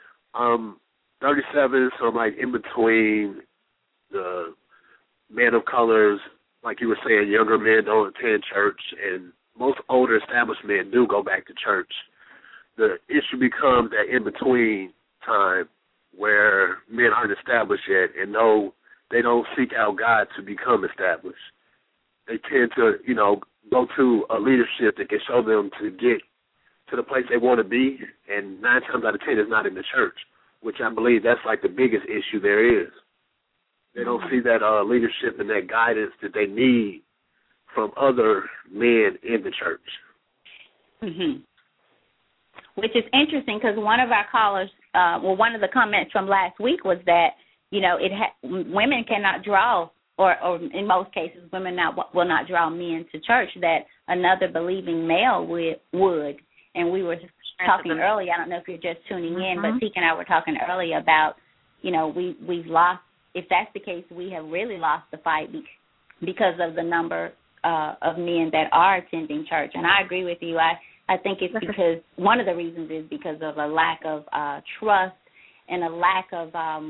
37, so I'm like in between the men of colors, like you were saying, younger men don't attend church, and most older established men do go back to church. The issue becomes that in-between time where men aren't established yet and no, they don't seek out God to become established. They tend to, go to a leadership that can show them to get to the place they want to be, and 9 times out of 10 is not in the church, which I believe that's like the biggest issue there is. They don't see that leadership and that guidance that they need from other men in the church. Mm-hmm. Which is interesting because one of our callers, one of the comments from last week was that, women cannot draw, or in most cases, women will not draw men to church, that another believing male would. And we were talking earlier, I don't know if you're just tuning in, but Teek and I were talking earlier about, we've lost, if that's the case, we have really lost the fight because of the number of men that are attending church. And I agree with you. I think it's because one of the reasons is because of a lack of trust and a lack of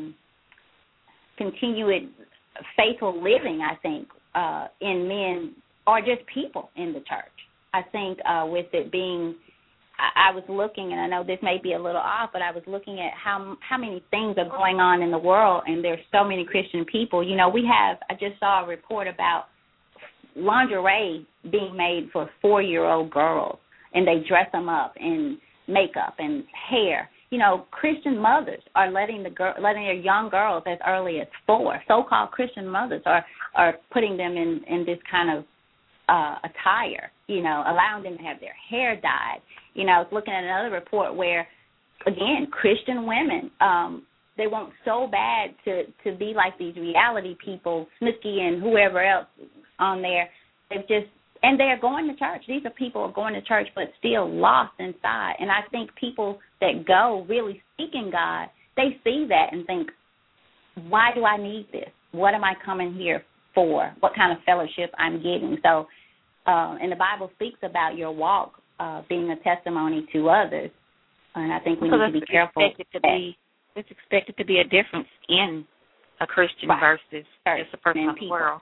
continued faithful living, I think, in men or just people in the church. I think with it being, I was looking, and I know this may be a little off, but I was looking at how many things are going on in the world, and there's so many Christian people. I just saw a report about lingerie being made for 4-year-old girls, and they dress them up in makeup and hair. Christian mothers are letting their young girls as early as 4, so-called Christian mothers are putting them in this kind of attire, allowing them to have their hair dyed. I was looking at another report where, again, Christian women, they want so bad to be like these reality people, Snooki and whoever else on there. And they're going to church. These are people who are going to church but still lost inside. And I think people that go really seeking God, they see that and think, why do I need this? What am I coming here for? What kind of fellowship I'm getting? So, and the Bible speaks about your walk being a testimony to others. And I think we need to be careful. It's expected to be a difference in a Christian versus just a person in the world.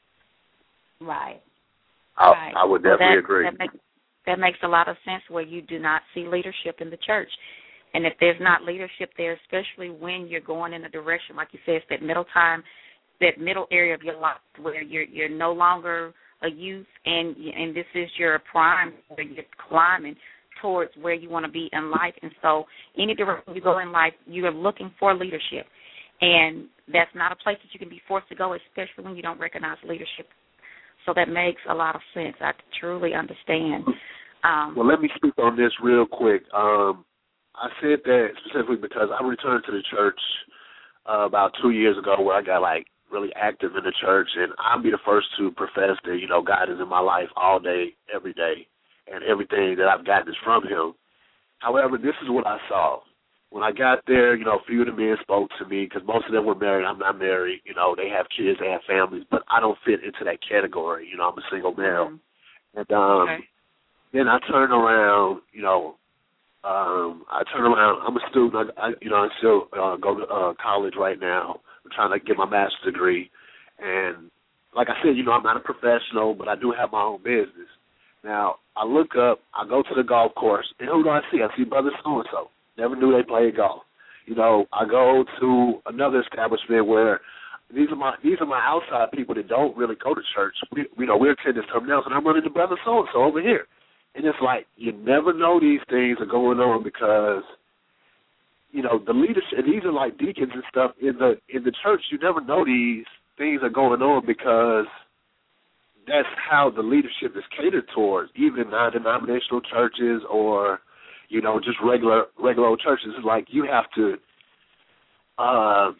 Right. I would definitely agree. That makes a lot of sense where you do not see leadership in the church. And if there's not leadership there, especially when you're going in a direction, like you said, it's that middle time, that middle area of your life where you're no longer a youth and this is your prime where you're climbing towards where you want to be in life. And so any direction you go in life, you are looking for leadership. And that's not a place that you can be forced to go, especially when you don't recognize leadership. So that makes a lot of sense. I truly understand. Well, let me speak on this real quick. I said that specifically because I returned to the church about 2 years ago where I got, really active in the church, and I'll be the first to profess that, God is in my life all day, every day, and everything that I've gotten is from him. However, this is what I saw. When I got there, a few of the men spoke to me because most of them were married. I'm not married. They have kids, they have families, but I don't fit into that category. I'm a single male. Mm-hmm. And then I turned around, I'm a student. I still go to college right now. I'm trying to get my master's degree. And like I said, I'm not a professional, but I do have my own business. Now, I look up, I go to the golf course, and who do I see? I see Brother So-and-so. Never knew they played golf. I go to another establishment where these are my outside people that don't really go to church. We're attending something else, and I'm running to Brother So-and-so over here. And it's like you never know these things are going on because, the leadership, and these are like deacons and stuff in the church. You never know these things are going on because that's how the leadership is catered towards, even in non-denominational churches or just regular old churches. It's like you have to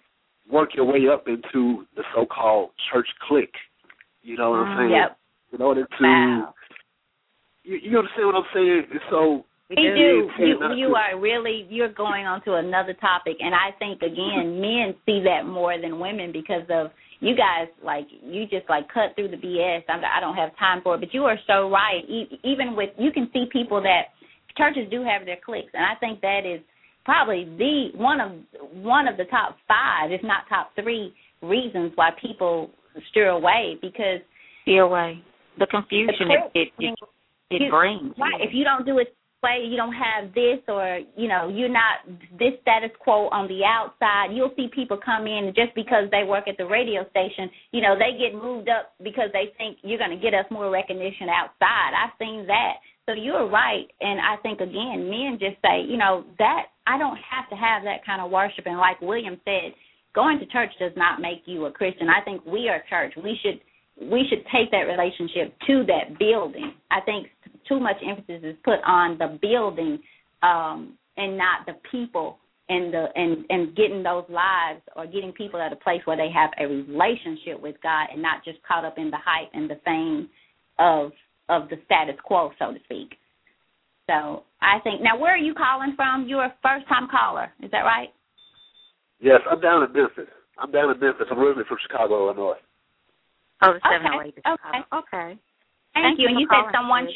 work your way up into the so-called church clique. You know what I'm saying? Yep. In order to, wow. you understand what I'm saying? And so we do. You're going on to another topic, and I think, again, men see that more than women because of you guys, you just cut through the BS. I don't have time for it, but you are so right. Even with, you can see people that churches do have their cliques, and I think that is probably one of the top 5, if not top 3, reasons why people steer away, because the confusion it brings. Right. If you don't do it way, you don't have this, or you're not this status quo on the outside. You'll see people come in just because they work at the radio station. They get moved up because they think you're going to get us more recognition outside. I've seen that. So you're right, and I think, again, men just say, that I don't have to have that kind of worship. And like William said, going to church does not make you a Christian. I think we are church. We should take that relationship to that building. I think too much emphasis is put on the building and not the people and getting those lives, or getting people at a place where they have a relationship with God and not just caught up in the hype and the fame of the status quo, so to speak. So I think, now where are you calling from? You're a first-time caller. Is that right? Yes, I'm down in Memphis. I'm originally from Chicago, Illinois. Oh, the 708. Okay. Thank you. And you said someone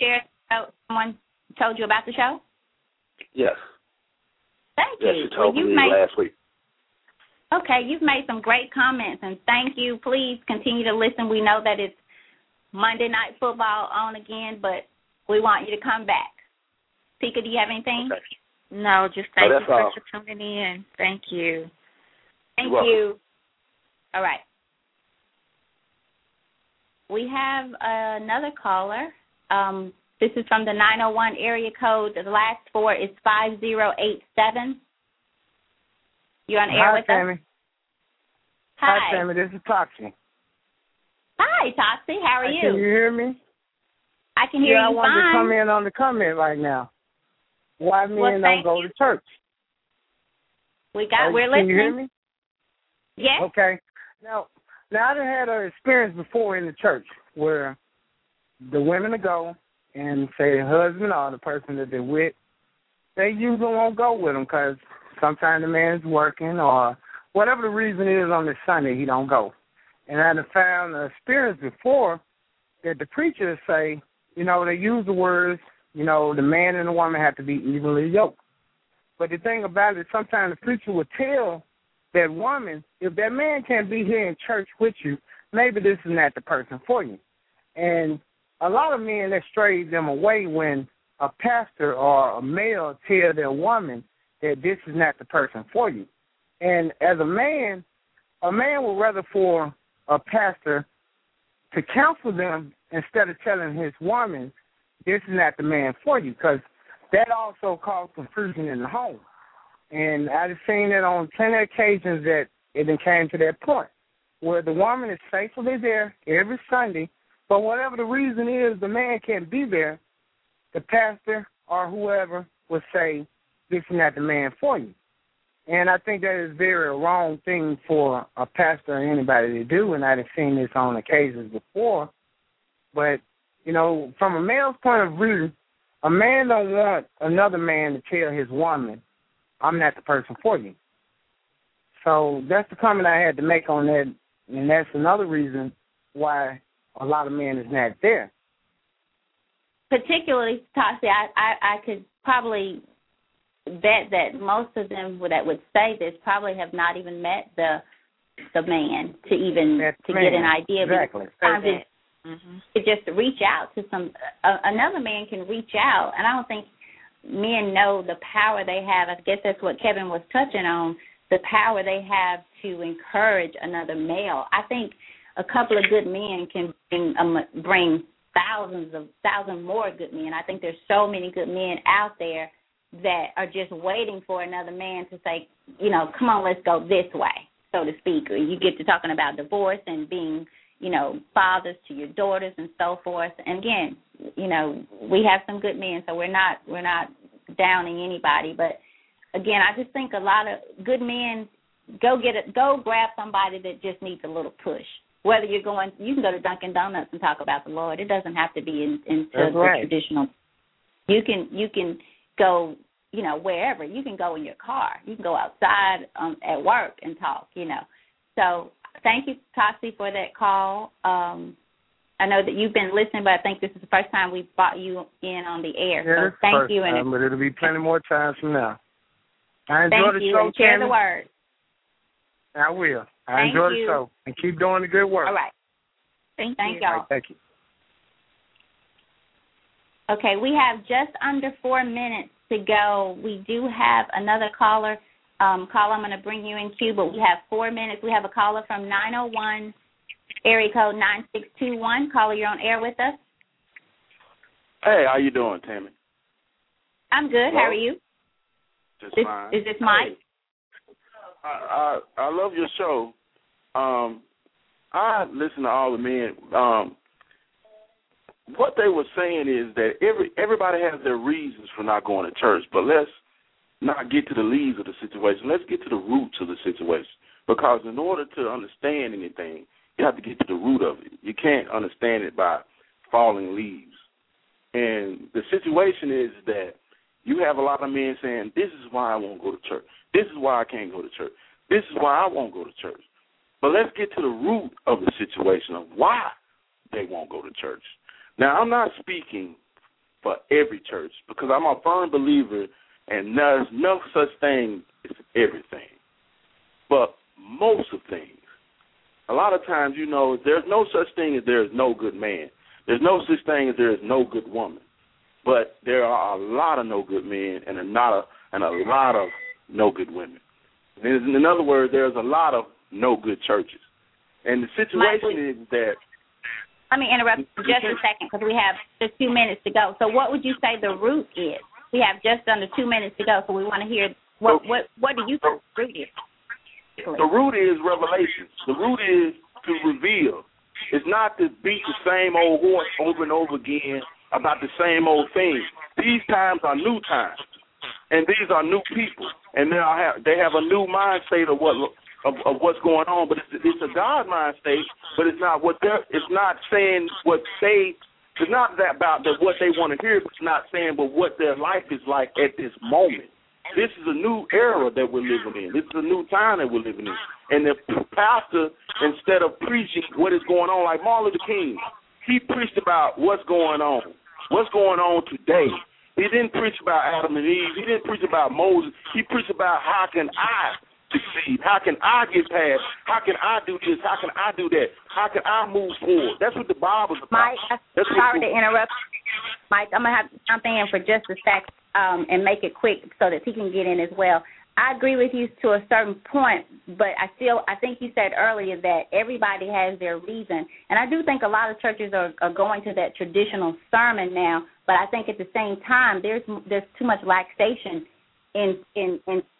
told you about the show? Yes. Thank you. Yes, she told me last week. Okay, you've made some great comments, and thank you. Please continue to listen. We know that it's Monday Night Football on again, but we want you to come back. Tika, do you have anything? Okay. No, just thank you for coming in. Thank you. Thank you. All right. We have another caller. This is from the 901 area code. The last 4 is 5087. You're on air with Tammy. us? Hi. Hi, Tammy. This is Toxie. Hi, Toxie. How are you? Can you hear me? I can hear you fine. I wanted to come in on the comment right now. Why men don't go to church? We're listening. Can you hear me? Yes. Okay. Now I done had an experience before in the church where the women will go and say the husband or the person that they're with, they usually won't go with them because sometimes the man's working or whatever the reason is on this Sunday, he don't go. And I have found an experience before that the preachers say, they use the words, the man and the woman have to be evenly yoked. But the thing about it, sometimes the preacher will tell that woman, if that man can't be here in church with you, maybe this is not the person for you. And a lot of men, that stray them away when a pastor or a male tell their woman that this is not the person for you. And as a man would rather for a pastor to counsel them instead of telling his woman this is not the man for you, because that also caused confusion in the home. And I've seen it on plenty of occasions that it came to that point where the woman is faithfully there every Sunday, but whatever the reason is, the man can't be there, the pastor or whoever would say, this is not the man for you. And I think that is a very wrong thing for a pastor or anybody to do, and I've seen this on occasions before. But, from a male's point of view, a man don't want another man to tell his woman, I'm not the person for you. So that's the comment I had to make on that, and that's another reason why a lot of men is not there. Particularly, Toxie, I could probably bet that most of them that would say this probably have not even met the man to get an idea. Exactly. To just reach out to another man can reach out, and I don't think men know the power they have. I guess that's what Kevin was touching on, the power they have to encourage another male. I think a couple of good men can bring thousands more good men. I think there's so many good men out there that are just waiting for another man to say, come on, let's go this way, so to speak. Or you get to talking about divorce and being, fathers to your daughters and so forth. And again, we have some good men, so we're not downing anybody. But again, I just think a lot of good men go grab somebody that just needs a little push. Whether you can go to Dunkin' Donuts and talk about the Lord. It doesn't have to be into the traditional. You can go, wherever. You can go in your car. You can go outside at work and talk, So thank you, Tasi, for that call. I know that you've been listening, but I think this is the first time we've brought you in on the air. Yeah, so thank you. Time, but it'll be plenty more times from now. I enjoy the show, and share the word. I will. I enjoy the show. And keep doing the good work. All right. Thank y'all. Right, thank you. Okay, we have just under 4 minutes to go. We do have another caller. Caller, I'm going to bring you in queue, but we have 4 minutes. We have a caller from 901, area code 9621. Caller, you're on air with us. Hey, how you doing, Tammy? I'm good. Hello? How are you? Just fine. Is this Mike? I love your show. I listen to all the men. What they were saying is that everybody has their reasons for not going to church, but let's not get to the leaves of the situation. Let's get to the roots of the situation, because in order to understand anything, you have to get to the root of it. You can't understand it by falling leaves. And the situation is that you have a lot of men saying, this is why I won't go to church. This is why I can't go to church. This is why I won't go to church. But let's get to the root of the situation of why they won't go to church. Now, I'm not speaking for every church, because I'm a firm believer and there's no such thing as everything. But most of things, a lot of times, there's no such thing as there is no good man. There's no such thing as there is no good woman. But there are a lot of no good men and a lot of no good women. In other words, there's a lot of no good churches. And the situation is that... Let me interrupt just a second, because we have just 2 minutes to go. So what would you say the root is? We have just under 2 minutes to go, so we want to hear what do you think the root is? The root is revelation. The root is to reveal. It's not to beat the same old horse over and over again about the same old thing. These times are new times, and these are new people, and they have a new mind state of what's going on. But it's a God mind state, but it's not it's not saying what they. It's not that about what they want to hear, but it's not saying but what their life is like at this moment. This is a new era that we're living in. This is a new time that we're living in. And the pastor, instead of preaching what is going on, like Martin Luther King, he preached about what's going on today. He didn't preach about Adam and Eve. He didn't preach about Moses. He preached about how can I succeed? How can I get past? How can I do this? How can I do that? How can I move forward? That's what the Bible's about. Mike, sorry to interrupt. Mike, I'm going to have to jump in for just a sec and make it quick so that he can get in as well. I agree with you to a certain point, but I think you said earlier that everybody has their reason. And I do think a lot of churches are going to that traditional sermon now, but I think at the same time there's too much laxation in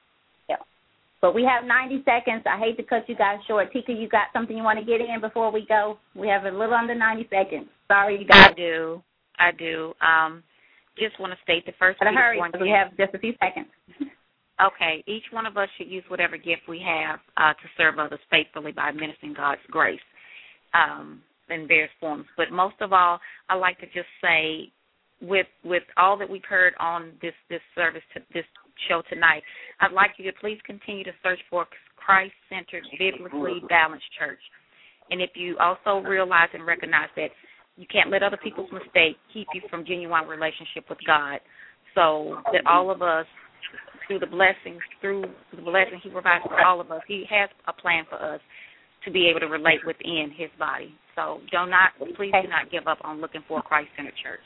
But we have 90 seconds. I hate to cut you guys short. Tika, you got something you want to get in before we go? We have a little under 90 seconds. Sorry, you guys. I do. Just want to state the first. But hurry, because we have just a few seconds. Okay. Each one of us should use whatever gift we have to serve others faithfully by administering God's grace in various forms. But most of all, I like to just say, with all that we've heard on this service, this show tonight, I'd like you to please continue to search for Christ-centered, biblically balanced church. And if you also realize and recognize that you can't let other people's mistakes keep you from genuine relationship with God, so that all of us, through the blessing He provides for all of us, He has a plan for us to be able to relate within His body. So please do not give up on looking for a Christ-centered church.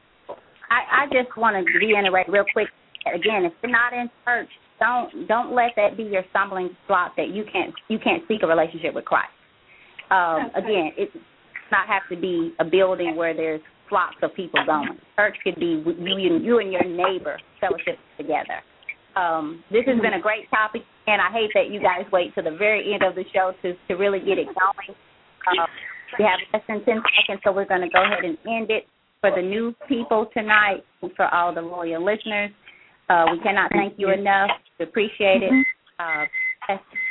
I just want to reiterate real quick. Again, if you're not in church, don't let that be your stumbling block that you can't seek a relationship with Christ. Again, it does not have to be a building where there's flocks of people going. Church could be you and your neighbor fellowship together. This has been a great topic, and I hate that you guys wait to the very end of the show to really get it going. We have less than 10 seconds, so we're going to go ahead and end it. For the new people tonight, and for all the loyal listeners, we cannot thank you enough. We appreciate it.